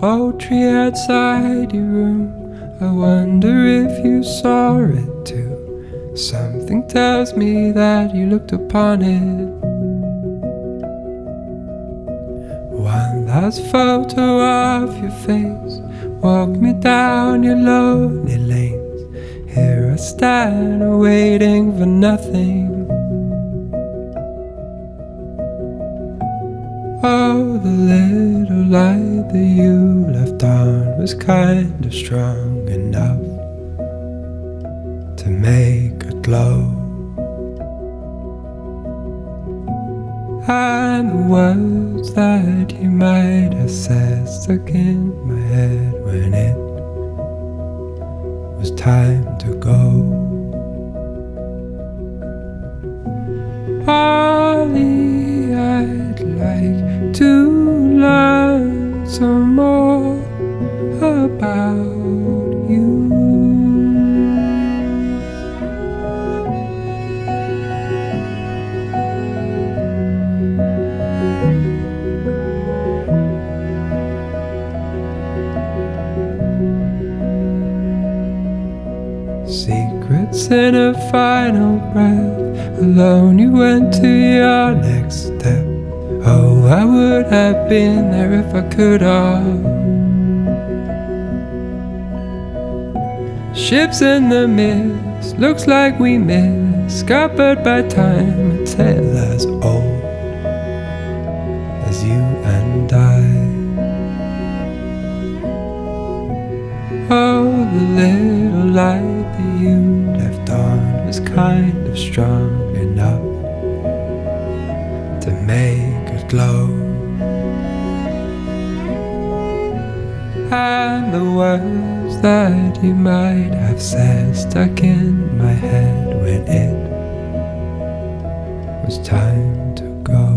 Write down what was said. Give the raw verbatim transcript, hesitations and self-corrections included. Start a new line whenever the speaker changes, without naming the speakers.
old tree outside your room. I wonder if you saw it too. Something tells me that you looked upon it. One last photo of your face, walk me down your lonely lanes. Here I stand waiting for nothing. Oh, the little light that you left on was kind of strong enough to make a glow. And the words that you might have said stuck in my head when it was time to go. Ollie, I'd like to learn some more about you. Secrets in a final breath. Alone you went to your next step. Oh, I would have been there if I could have. Ships in the mist, looks like we missed, scuppered by time, a tale as old as you and I. Oh, the little light that you left on was kind of strong enough to make it glow. And the words that you might have said stuck in my head when it was time to go.